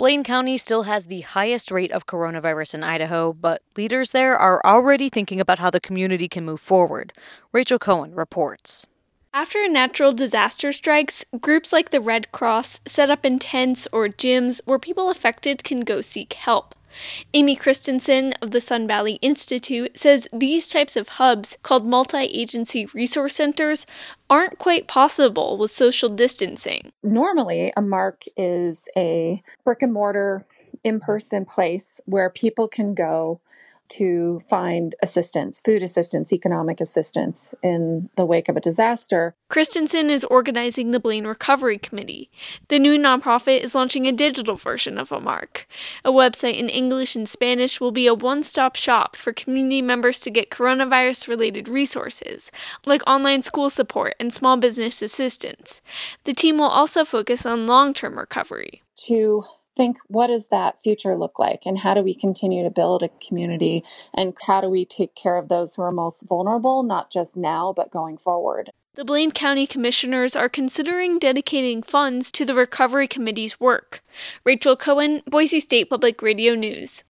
Blaine County still has the highest rate of coronavirus in Idaho, but leaders there are already thinking about how the community can move forward. Rachel Cohen reports. After a natural disaster strikes, groups like the Red Cross set up in tents or gyms where people affected can go seek help. Amy Christensen of the Sun Valley Institute says these types of hubs, called multi-agency resource centers, aren't quite possible with social distancing. Normally, a MARC is a brick and mortar, in-person place where people can go to find assistance, food assistance, economic assistance in the wake of a disaster. Christensen is organizing the Blaine Recovery Committee. The new nonprofit is launching a digital version of a MARC. A website in English and Spanish will be a one-stop shop for community members to get coronavirus-related resources, like online school support and small business assistance. The team will also focus on long-term recovery. To think, what does that future look like, and how do we continue to build a community, and how do we take care of those who are most vulnerable, not just now, but going forward? The Blaine County Commissioners are considering dedicating funds to the Recovery Committee's work. Rachel Cohen, Boise State Public Radio News.